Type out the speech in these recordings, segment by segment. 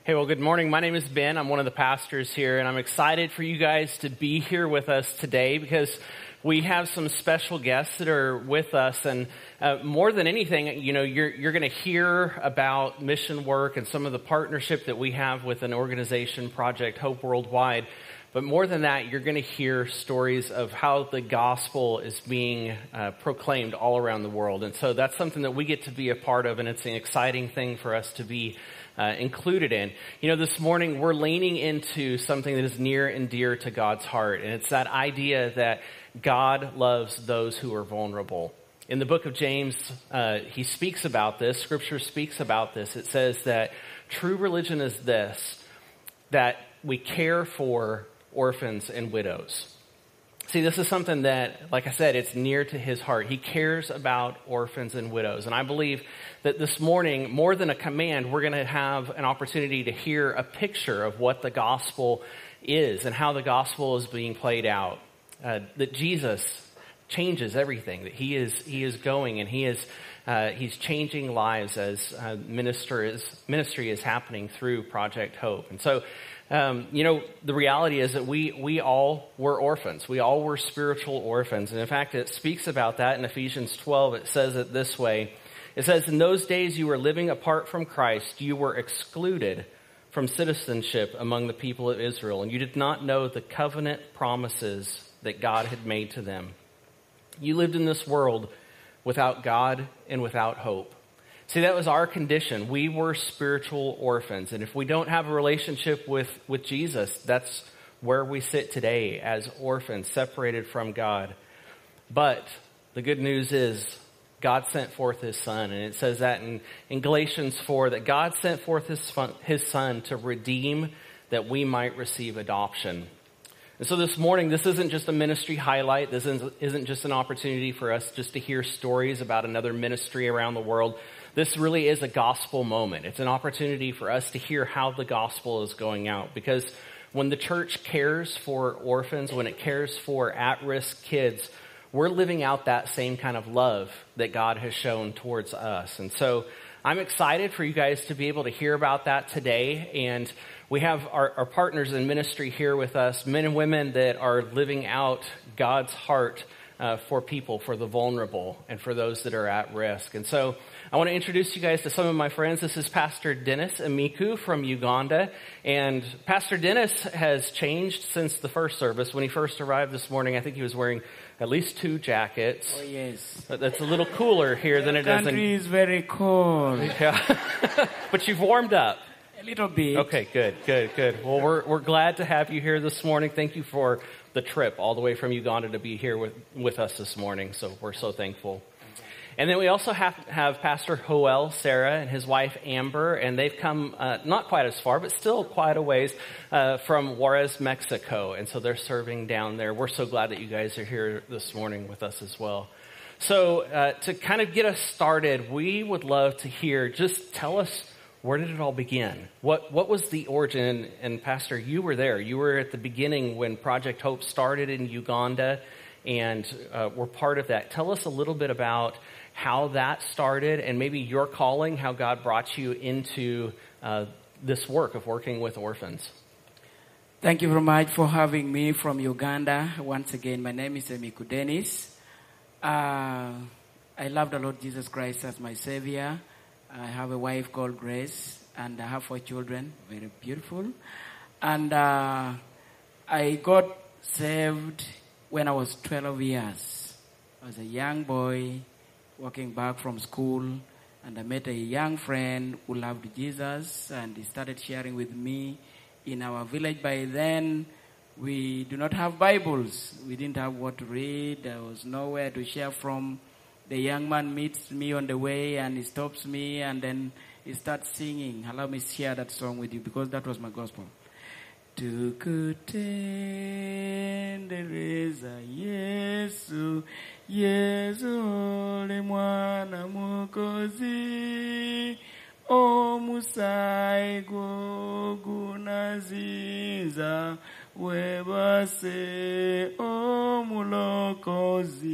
Hey, well, good morning. My name is Ben. I'm one of the pastors here, and I'm excited for you guys to be here with us today because we have some special guests that are with us. And more than anything, you know, you're going to hear about mission work and some of the partnership that we have with an organization, Project Hope Worldwide. But more than that, you're going to hear stories of how the gospel is being proclaimed all around the world. And so that's something that we get to be a part of, and it's an exciting thing for us to be included in. You know, this morning we're leaning into something that is near and dear to God's heart, and it's that idea that God loves those who are vulnerable. In the book of James, he speaks about this. Scripture speaks about this. It says that true religion is this, that we care for orphans and widows. See, this is something that, like I said, it's near to his heart. He cares about orphans and widows. And I believe that this morning, more than a command, we're going to have an opportunity to hear a picture of what the gospel is and how the gospel is being played out. That Jesus changes everything, that he is going and he's changing lives as ministry is happening through Project Hope. And so, you know, the reality is that we all were orphans. We all were spiritual orphans. And in fact, it speaks about that in Ephesians 12. It says it this way. It says, in those days you were living apart from Christ. You were excluded from citizenship among the people of Israel. And you did not know the covenant promises that God had made to them. You lived in this world without God and without hope. See, that was our condition. We were spiritual orphans. And if we don't have a relationship with Jesus, that's where we sit today as orphans, separated from God. But the good news is God sent forth his son. And it says that in Galatians 4, that God sent forth his son to redeem that we might receive adoption. And so this morning, this isn't just a ministry highlight. This isn't just an opportunity for us just to hear stories about another ministry around the world. This really is a gospel moment. It's an opportunity for us to hear how the gospel is going out. Because when the church cares for orphans, when it cares for at-risk kids, we're living out that same kind of love that God has shown towards us. And so I'm excited for you guys to be able to hear about that today. And we have our partners in ministry here with us, men and women that are living out God's heart for people, for the vulnerable, and for those that are at risk. And so I want to introduce you guys to some of my friends. This is Pastor Dennis Amiku from Uganda. And Pastor Dennis has changed since the first service. When he first arrived this morning, I think he was wearing at least 2 jackets. Oh, yes. But that's a little cooler here than it is in... The country is very cold. Yeah. But you've warmed up. A little bit. Okay, good. Well, we're glad to have you here this morning. Thank you for the trip all the way from Uganda to be here with us this morning. So we're so thankful. And then we also have Pastor Joel Sarah and his wife Amber, and they've come not quite as far, but still quite a ways from Juarez, Mexico. And so they're serving down there. We're so glad that you guys are here this morning with us as well. So to kind of get us started, we would love to hear, just tell us, where did it all begin? What was the origin? And Pastor, you were there. You were at the beginning when Project Hope started in Uganda, and were part of that. Tell us a little bit about how that started and maybe your calling, how God brought you into this work of working with orphans. Thank you very much for having me from Uganda. Once again, my name is Amiku Dennis. I love the Lord Jesus Christ as my Savior. I have a wife called Grace, and I have 4 children, very beautiful. And I got saved when I was 12 years. I was a young boy walking back from school, and I met a young friend who loved Jesus, and he started sharing with me in our village. By then, we do not have Bibles. We didn't have what to read. There was nowhere to share from. The young man meets me on the way, and he stops me, and then he starts singing. Allow me to share that song with you, because that was my gospel. Tukutendereza Yesu, Yesu ole mwana mukozi, omusai gunaziza, webase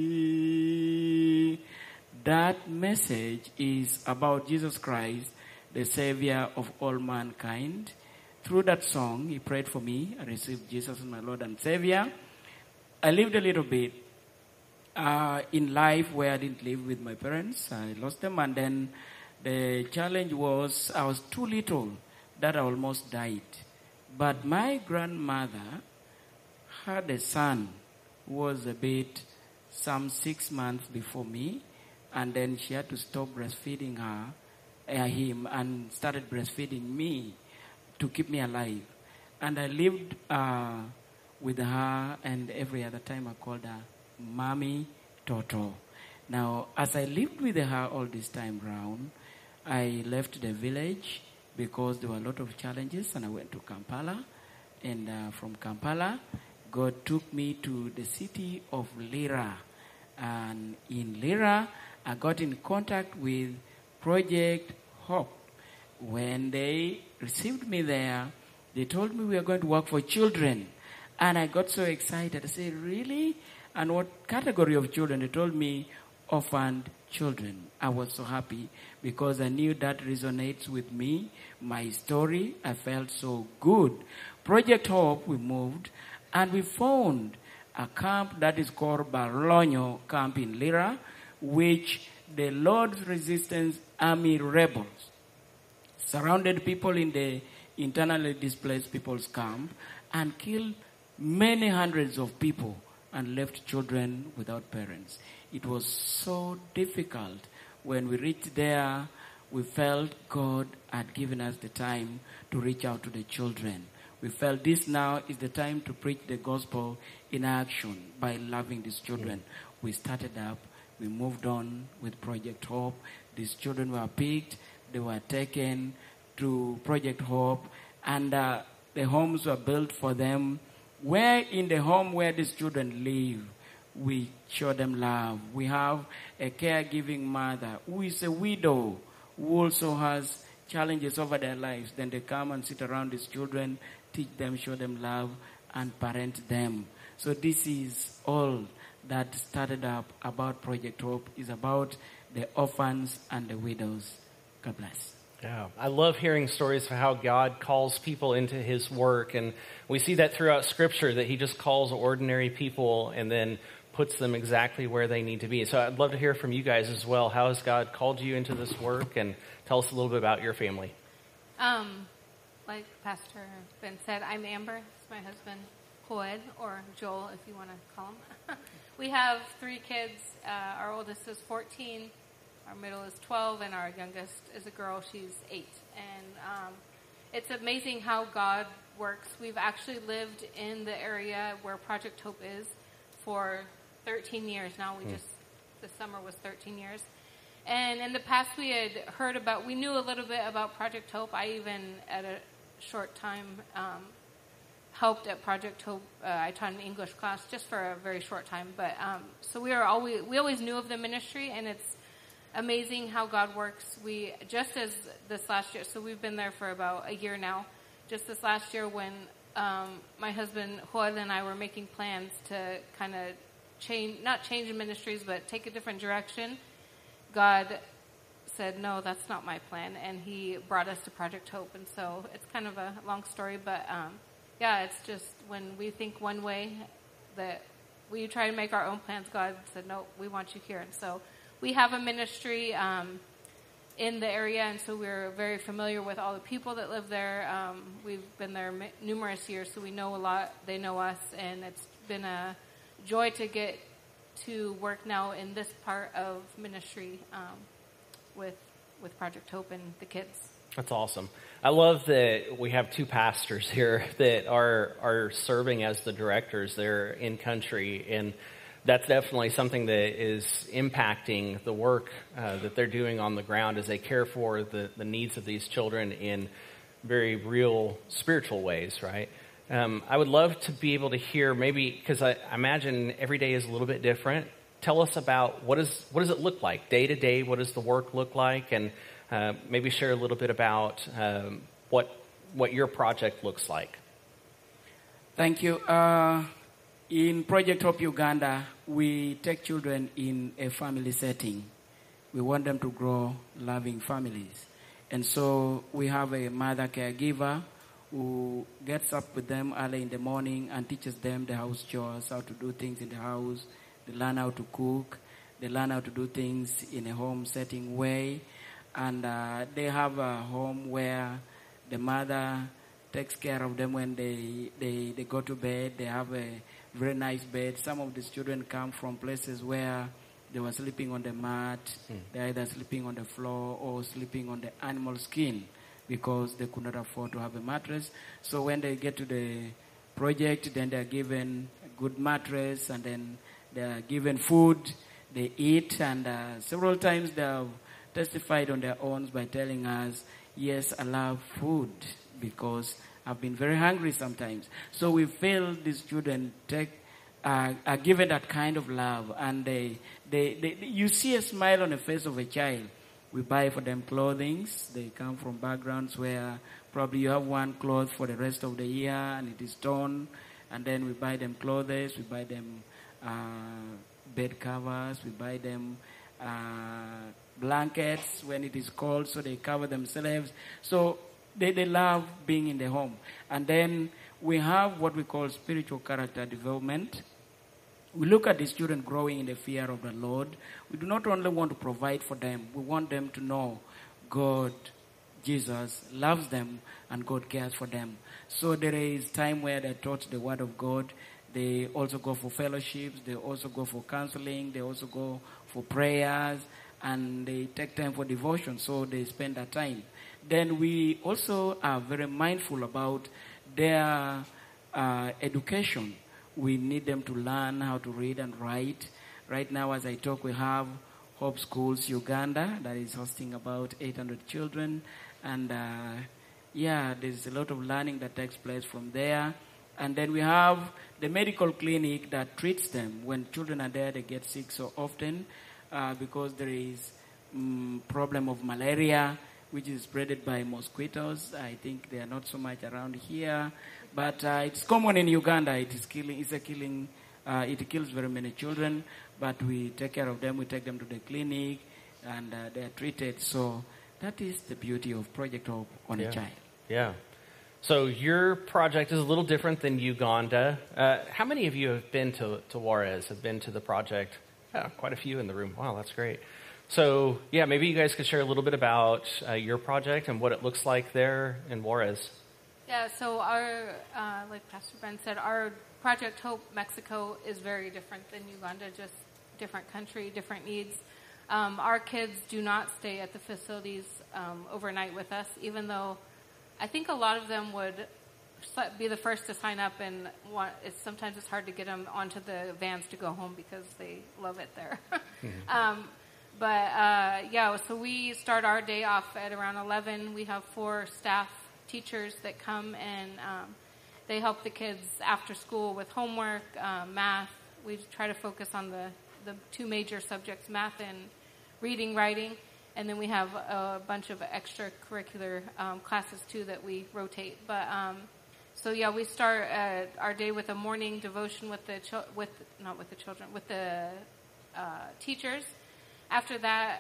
omulokozi. That message is about Jesus Christ the Savior of all mankind. Through that song, he prayed for me. I received Jesus as my Lord and Savior. I lived a little bit in life where I didn't live with my parents. I lost them, and then the challenge was I was too little that I almost died. But my grandmother had a son who was a bit some 6 months before me, and then she had to stop breastfeeding him and started breastfeeding me to keep me alive. And I lived with her, and every other time I called her Mommy Toto. Now, as I lived with her all this time round, I left the village because there were a lot of challenges, and I went to Kampala. And from Kampala, God took me to the city of Lira. And in Lira, I got in contact with Project Hope. When they received me there, they told me we are going to work for children. And I got so excited. I said, really? And what category of children? They told me orphaned children. I was so happy because I knew that resonates with me, my story. I felt so good. Project Hope, we moved and we found a camp that is called Barlonyo Camp in Lira, which the Lord's Resistance Army rebels surrounded people in the internally displaced people's camp and killed many hundreds of people and left children without parents. It was so difficult. When we reached there, we felt God had given us the time to reach out to the children. We felt this now is the time to preach the gospel in action by loving these children. We started up. We moved on with Project Hope. These children were picked. They were taken to Project Hope, and the homes were built for them. Where in the home where these children live, we show them love. We have a caregiving mother who is a widow, who also has challenges over their lives. Then they come and sit around these children, teach them, show them love, and parent them. So this is all that started up about Project Hope, is about the orphans and the widows. God bless. Yeah, I love hearing stories of how God calls people into his work. And we see that throughout Scripture, that he just calls ordinary people and then puts them exactly where they need to be. So I'd love to hear from you guys as well. How has God called you into this work? And tell us a little bit about your family. Like Pastor Ben said, I'm Amber. It's my husband, Hoed, or Joel, if you want to call him. We have 3 kids. Our oldest is 14. Our middle is 12, and our youngest is a girl. She's 8. And it's amazing how God works. We've actually lived in the area where Project Hope is for 13 years now. This summer was 13 years. And in the past we knew a little bit about Project Hope. I even, at a short time, helped at Project Hope. I taught an English class just for a very short time. But so we always knew of the ministry, and it's amazing how God works. We, just as this last year, so we've been there for about a year now. Just this last year when my husband, Hoed, and I were making plans to kind of not change ministries, but take a different direction, God said, no, that's not my plan. And he brought us to Project Hope. And so it's kind of a long story, but yeah, it's just when we think one way, that we try to make our own plans, God said, no, we want you here. And so we have a ministry in the area, and so we're very familiar with all the people that live there. We've been there numerous years, so we know a lot. They know us, and it's been a joy to get to work now in this part of ministry with Project Hope and the kids. That's awesome. I love that we have 2 pastors here that are serving as the directors there in country, and that's definitely something that is impacting the work that they're doing on the ground as they care for the needs of these children in very real spiritual ways, right? I would love to be able to hear, maybe, because I imagine every day is a little bit different. Tell us about what does it look like day to day? What does the work look like? And maybe share a little bit about what your project looks like. Thank you. In Project Hope Uganda, we take children in a family setting. We want them to grow loving families. And so we have a mother caregiver who gets up with them early in the morning and teaches them the house chores, how to do things in the house. They learn how to cook. They learn how to do things in a home setting way. And they have a home where the mother takes care of them when they go to bed. They have a very nice bed. Some of these children come from places where they were sleeping on the mat. They're either sleeping on the floor or sleeping on the animal skin because they could not afford to have a mattress. So when they get to the project, then they're given a good mattress, and then they're given food. They eat, and several times they have testified on their own by telling us, yes, I love food because I've been very hungry sometimes. So we feel these children are given that kind of love, and you see a smile on the face of a child. We buy for them clothing. They come from backgrounds where probably you have one cloth for the rest of the year and it is torn, and then we buy them clothes, we buy them bed covers, we buy them blankets when it is cold, so they cover themselves. So they love being in the home. And then we have what we call spiritual character development. We look at these children growing in the fear of the Lord. We do not only want to provide for them, we want them to know God, Jesus, loves them and God cares for them. So there is time where they're taught the Word of God. They also go for fellowships. They also go for counseling. They also go for prayers. And they take time for devotion, so they spend that time. Then we also are very mindful about their education. We need them to learn how to read and write. Right now, as I talk, we have Hope Schools Uganda that is hosting about 800 children. And there's a lot of learning that takes place from there. And then we have the medical clinic that treats them. When children are there, they get sick so often because there is problem of malaria, which is spread by mosquitoes. I think they are not so much around here, but it's common in Uganda. It kills very many children, but we take care of them. We take them to the clinic, and they are treated. So that is the beauty of Project Hope on a Child. Yeah. So your project is a little different than Uganda. How many of you have been to Juarez, have been to the project? Yeah, quite a few in the room. Wow, that's great. So, maybe you guys could share a little bit about your project and what it looks like there in Juarez. Yeah, so our, like Pastor Ben said, our Project Hope Mexico is very different than Uganda, just different country, different needs. Our kids do not stay at the facilities overnight with us, even though I think a lot of them would be the first to sign up, and sometimes it's hard to get them onto the vans to go home because they love it there. So we start our day off at around 11. We have 4 staff teachers that come, and they help the kids after school with homework, math. We try to focus on the 2 major subjects, math and reading, writing. And then we have a bunch of extracurricular classes, too, that we rotate. But we start our day with a morning devotion with the teachers. After that,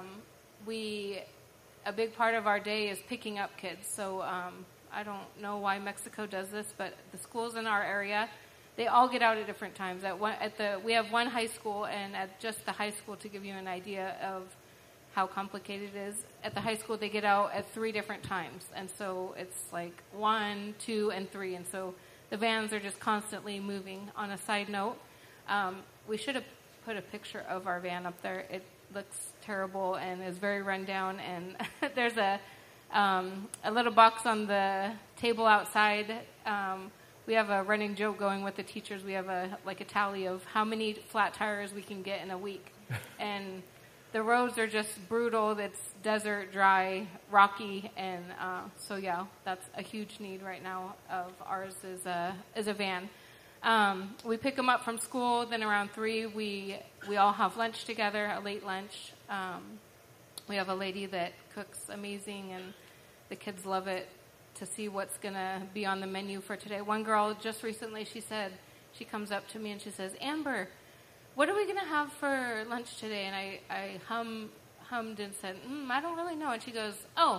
a big part of our day is picking up kids. So I don't know why Mexico does this, but the schools in our area, they all get out at different times. We have one high school, and at just the high school, to give you an idea of how complicated it is, at the high school they get out at 3 different times. And so it's like 1, 2, and 3. And so the vans are just constantly moving. On a side note, we should have put a picture of our van up there. It looks terrible and is very run down. And there's a little box on the table outside. We have a running joke going with the teachers. We have a tally of how many flat tires we can get in a week. And the roads are just brutal. It's desert, dry, rocky, and that's a huge need right now of ours is a van. We pick them up from school. Then around 3, we all have lunch together, a late lunch. We have a lady that cooks amazing, and the kids love it to see what's going to be on the menu for today. One girl just recently, she comes up to me and she says, "Amber, what are we going to have for lunch today?" And I hummed and said, "I don't really know." And she goes, "Oh,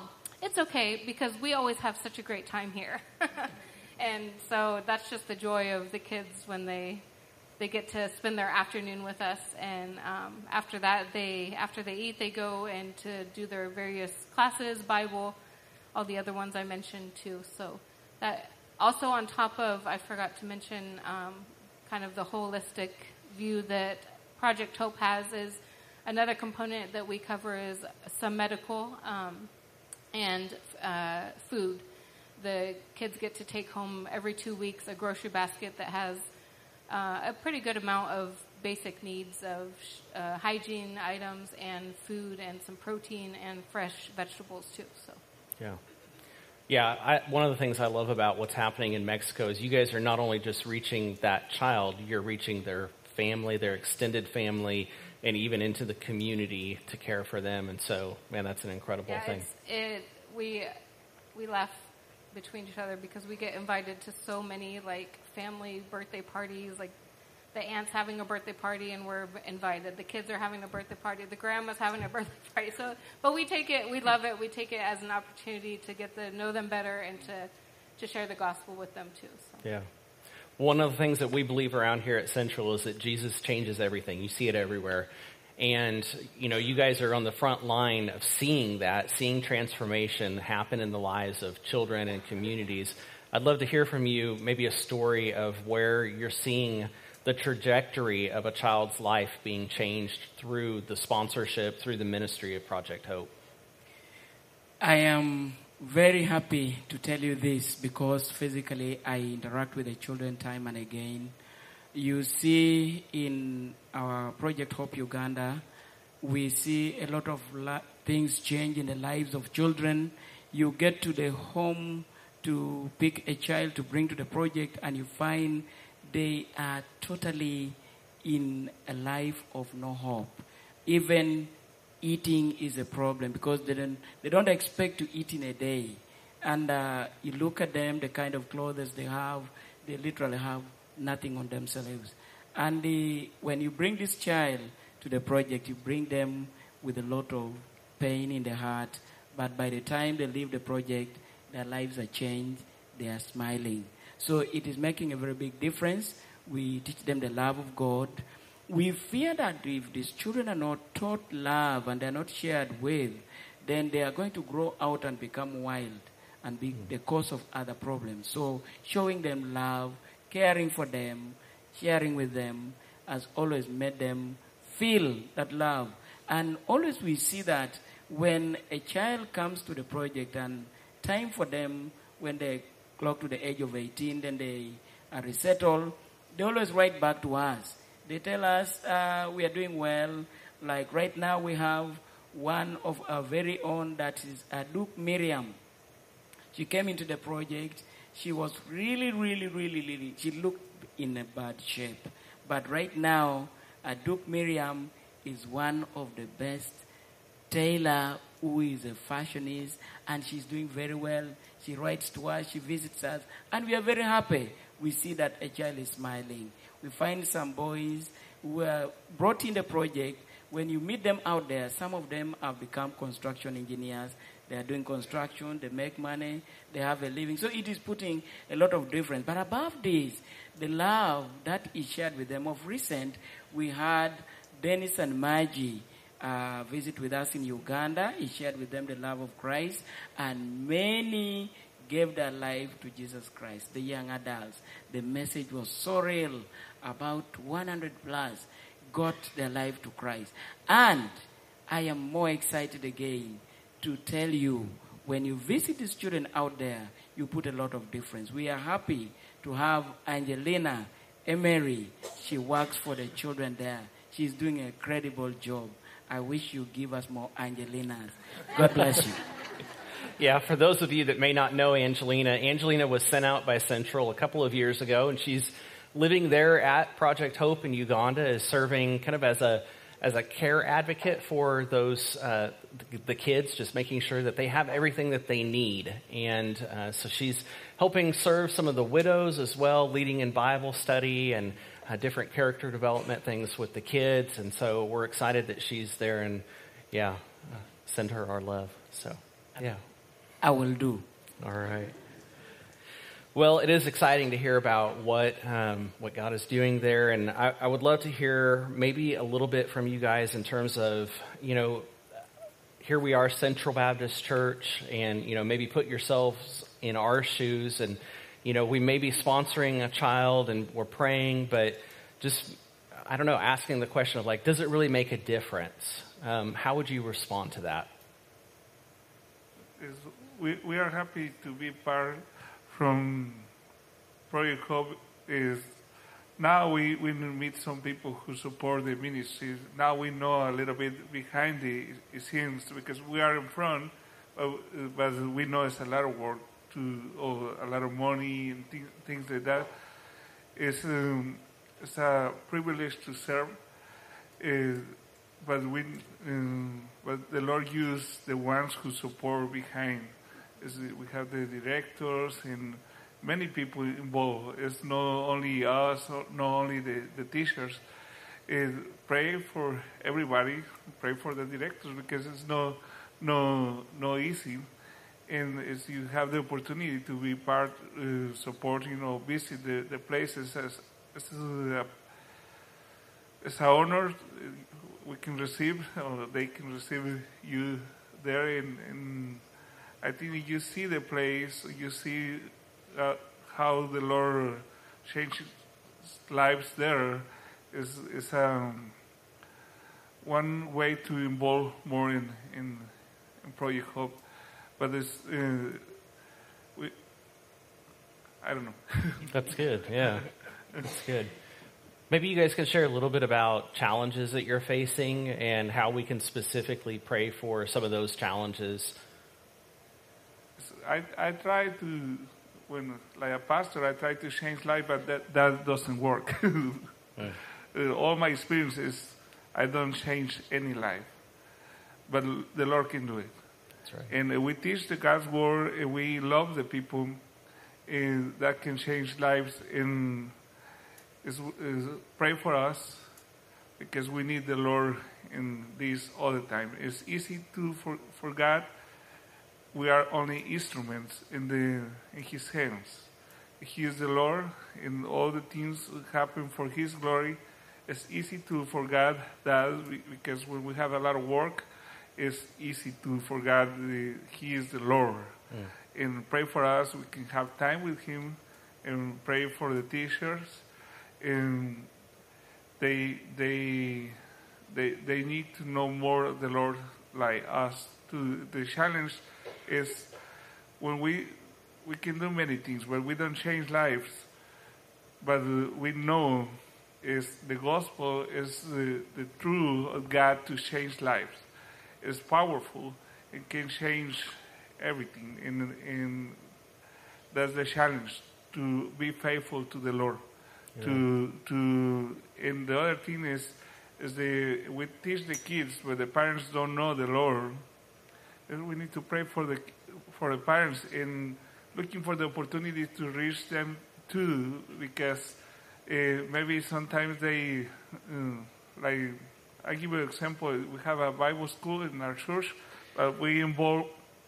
it's okay because we always have such a great time here. And so that's just the joy of the kids when they get to spend their afternoon with us. And after that, after they eat, they go and to do their various classes, Bible, all the other ones I mentioned too. So that also on top of, I forgot to mention, kind of the holistic view that Project Hope has is another component that we cover is some medical and food. The kids get to take home every 2 weeks a grocery basket that has a pretty good amount of basic needs of hygiene items and food and some protein and fresh vegetables too. So yeah. One of the things I love about what's happening in Mexico is you guys are not only just reaching that child, you're reaching their family, their extended family, and even into the community to care for them. And so, man, that's an incredible thing. We laugh between each other because we get invited to so many like family birthday parties, like the aunt's having a birthday party and we're invited. The kids are having a birthday party. The grandma's having a birthday party. So, but we take it, we love it. We take it as an opportunity to get to know them better and to share the gospel with them too. So. Yeah. One of the things that we believe around here at Central is that Jesus changes everything. You see it everywhere. And, you know, you guys are on the front line of seeing transformation happen in the lives of children and communities. I'd love to hear from you maybe a story of where you're seeing the trajectory of a child's life being changed through the sponsorship, through the ministry of Project Hope. I am very happy to tell you this because physically I interact with the children time and again. You see in our Project Hope Uganda, we see a lot of things change in the lives of children. You get to the home to pick a child to bring to the project and you find they are totally in a life of no hope. Even eating is a problem because they don't expect to eat in a day. And you look at them, the kind of clothes they have, they literally have nothing on themselves. And when you bring this child to the project, you bring them with a lot of pain in the heart. But by the time they leave the project, their lives are changed. They are smiling. So it is making a very big difference. We teach them the love of God. We fear that if these children are not taught love and they are not shared with, then they are going to grow out and become wild and be the cause of other problems. So showing them love, caring for them, sharing with them has always made them feel that love. And always we see that when a child comes to the project and time for them, when they clock to the age of 18, then they are resettled, they always write back to us. They tell us we are doing well. Like right now we have one of our very own that is Duke Miriam. She came into the project. She was really, she looked in a bad shape. But right now, Duke Miriam is one of the best tailor who is a fashionist, and she's doing very well. She writes to us, she visits us, and we are very happy. We see that a child is smiling. We find some boys who were brought in the project. When you meet them out there, some of them have become construction engineers. They are doing construction, they make money, they have a living. So it is putting a lot of difference. But above this, the love that is shared with them. Of recent, we had Dennis and Maggie visit with us in Uganda. He shared with them the love of Christ, and many gave their life to Jesus Christ, the young adults. The message was so real. About 100 plus got their life to Christ. And I am more excited again to tell you, when you visit the student out there, you put a lot of difference. We are happy to have Angelina Emery. She works for the children there. She's doing a credible job. I wish you give us more Angelinas. God bless you. Yeah, for those of you that may not know Angelina was sent out by Central a couple of years ago, and she's living there at Project Hope in Uganda, is serving kind of as a care advocate for those the kids, just making sure that they have everything that they need. And so she's helping serve some of the widows as well, leading in Bible study and different character development things with the kids. And so we're excited that she's there, and send her our love. So, yeah. I will do. All right. Well, it is exciting to hear about what God is doing there, and I would love to hear maybe a little bit from you guys in terms of, here we are, Central Baptist Church, and, maybe put yourselves in our shoes, and, we may be sponsoring a child, and we're praying, but just, I don't know, asking the question of, does it really make a difference? How would you respond to that? We are happy to be part from Project Hope. Is now we meet some people who support the ministry. Now we know a little bit behind the scenes, because we are in front, but we know it's a lot of work, a lot of money and things like that. It's a privilege to serve, but the Lord used the ones who support behind. We have the directors and many people involved. It's not only us, not only the teachers. Pray for everybody. Pray for the directors, because it's no easy. And as you have the opportunity to be part, supporting or visit the places, it's an honor we can receive, or they can receive you there. And I think you see the place, you see how the Lord changes lives there. Is one way to involve more in Project Hope, but I don't know. That's good. Yeah, that's good. Maybe you guys can share a little bit about challenges that you're facing and how we can specifically pray for some of those challenges. I try to, when like a pastor, I try to change life, but that doesn't work. All my experiences, I don't change any life, but the Lord can do it. That's right. And we teach the God's word, and we love the people, and that can change lives. And is pray for us, because we need the Lord in this all the time. It's easy to for God. We are only instruments in His hands. He is the Lord, and all the things happen for His glory. It's easy to forget that, because when we have a lot of work, it's easy to forget He is the Lord. And pray for us. We can have time with Him, and pray for the teachers. And they need to know more of the Lord like us. The challenge is when we can do many things, but we don't change lives. But we know is the gospel is the truth of God to change lives. It's powerful. It can change everything. And that's the challenge, to be faithful to the Lord. Yeah. And the other thing is we teach the kids, but the parents don't know the Lord. And we need to pray for the parents and looking for the opportunity to reach them too, because maybe sometimes they like. I give you an example. We have a Bible school in our church, but we involve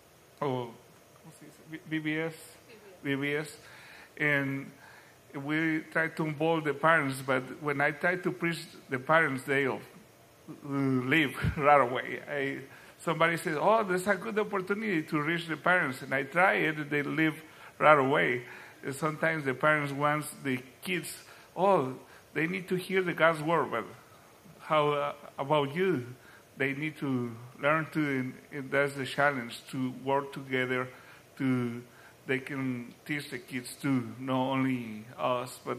BBS, and we try to involve the parents. But when I try to preach the parents, they leave right away. Somebody says, "Oh, there's a good opportunity to reach the parents," and I try it, and they leave right away. And sometimes the parents want the kids, they need to hear the God's word, but how about you? They need to learn to, and that's the challenge, to work together. They can teach the kids too, not only us, but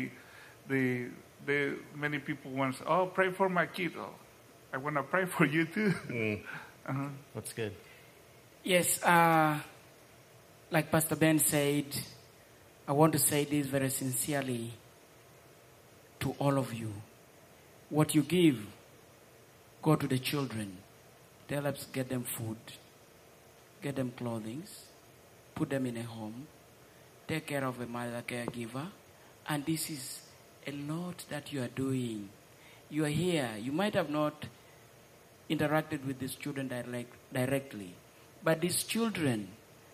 many people want, pray for my kid. I want to pray for you too. Uh-huh. That's good. Yes, like Pastor Ben said, I want to say this very sincerely to all of you. What you give, go to the children. Tell us, get them food, get them clothing, put them in a home, take care of a mother caregiver. And this is a lot that you are doing. You are here. You might have not interacted with these children directly, but these children,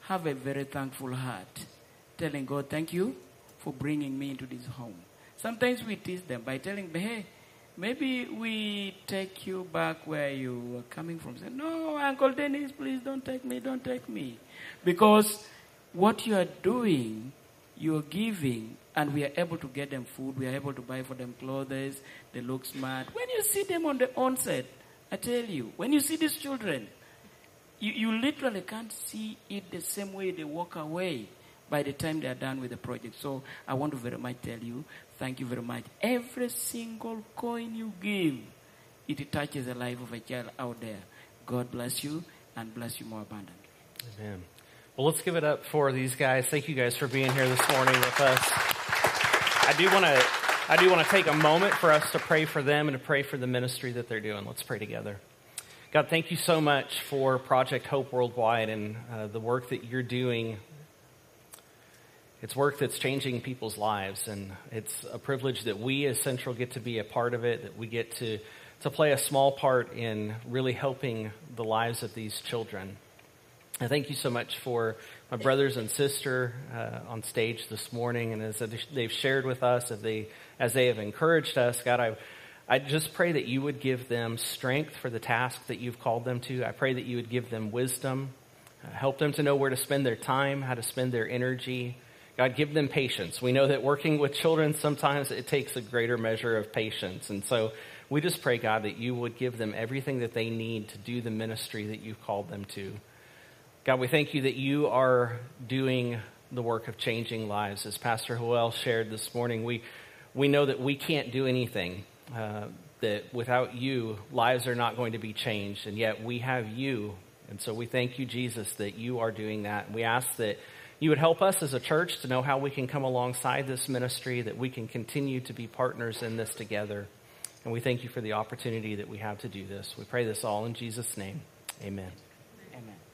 have a very thankful heart, telling God, thank you for bringing me into this home. Sometimes we tease them by telling them, hey, maybe we take you back where you were coming from. Say, no, Uncle Dennis, please don't take me, don't take me. Because what you are doing, you are giving, and we are able to get them food, we are able to buy for them clothes, they look smart. When you see them on the onset, I tell you, when you see these children, you literally can't see it the same way they walk away by the time they are done with the project. So I want to very much tell you, thank you very much. Every single coin you give, it touches the life of a child out there. God bless you and bless you more abundantly. Amen. Well, let's give it up for these guys. Thank you guys for being here this morning with us. I do want to take a moment for us to pray for them and to pray for the ministry that they're doing. Let's pray together. God, thank you so much for Project Hope Worldwide and the work that you're doing. It's work that's changing people's lives, and it's a privilege that we as Central get to be a part of it, that we get to play a small part in really helping the lives of these children. I thank you so much for my brothers and sister on stage this morning, and as they've shared with us, as they have encouraged us, God, I just pray that you would give them strength for the task that you've called them to. I pray that you would give them wisdom, help them to know where to spend their time, how to spend their energy. God, give them patience. We know that working with children, sometimes it takes a greater measure of patience. And so we just pray, God, that you would give them everything that they need to do the ministry that you've called them to. God, we thank you that you are doing the work of changing lives. As Pastor Joel shared this morning, we know that we can't do anything, that without you, lives are not going to be changed. And yet we have you. And so we thank you, Jesus, that you are doing that. And we ask that you would help us as a church to know how we can come alongside this ministry, that we can continue to be partners in this together. And we thank you for the opportunity that we have to do this. We pray this all in Jesus' name. Amen. Amen.